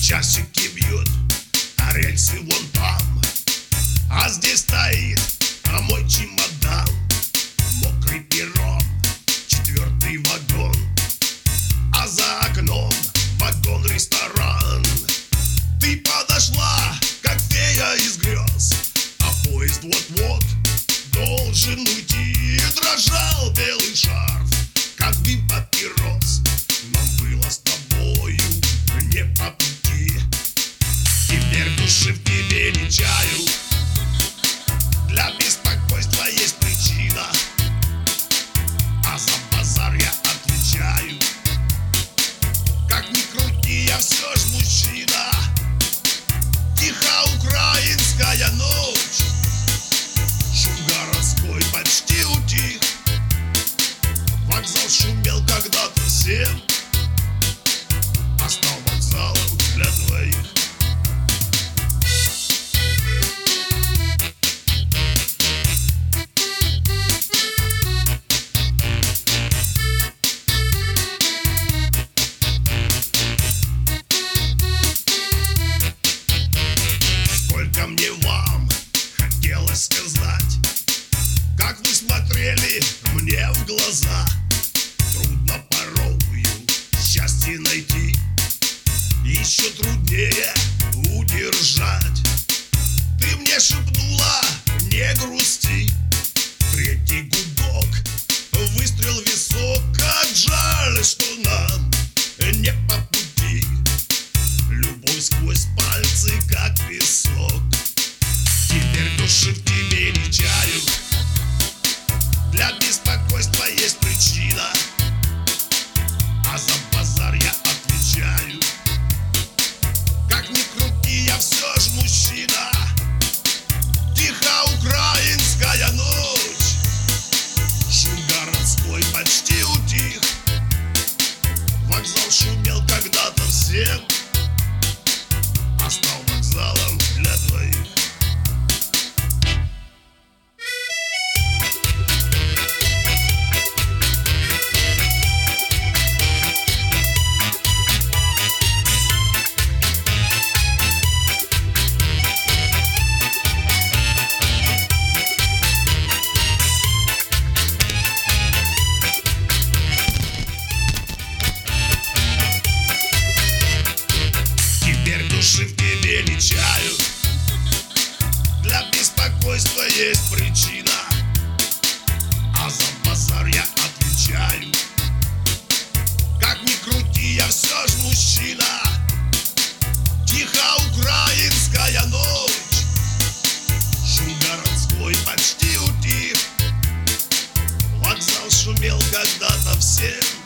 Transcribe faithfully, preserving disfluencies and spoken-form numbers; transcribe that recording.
Часики бьют, а рельсы вон там, а здесь стоит а мой чемодан. Мокрый перрон, четвертый вагон, а за окном вагон-ресторан. Ты подошла, как фея из грез, а поезд вот-вот должен уйти. Дрожал белый шарф, как дым папирос. Нам было с тобою не по пути. Теперь души в тебе не чаю. Для беспокойства есть причина, а за базар я отвечаю. Как ни крути, я все ж мужчина. Тиха украинская ночь, шум городской почти утих. Вокзал шумел когда-то всем, а стал вокзалом для двоих. Сколько мне вам хотелось сказать, как вы смотрели мне в глаза. Трудно порою счастье найти, еще труднее удержать. Ты мне шепнула: не грусти. Третий гудок, выстрел в висок. Как жаль, что нам не по пути. Любовь сквозь пальцы, как песок. Теперь души в тебе не чают. Для беспокойства есть причина, а за базар я отвечаю. Как ни крути, я все ж мужчина. Тиха украинская ночь, шум городской почти утих. Вокзал шумел когда-то всем, а стал вокзалом для двоих. Души в тебе не чают. Для беспокойства есть причина, а за базар я отвечаю. Как ни крути, я все ж мужчина. Тиха украинская ночь, шум городской почти утих. Вокзал шумел когда-то всем,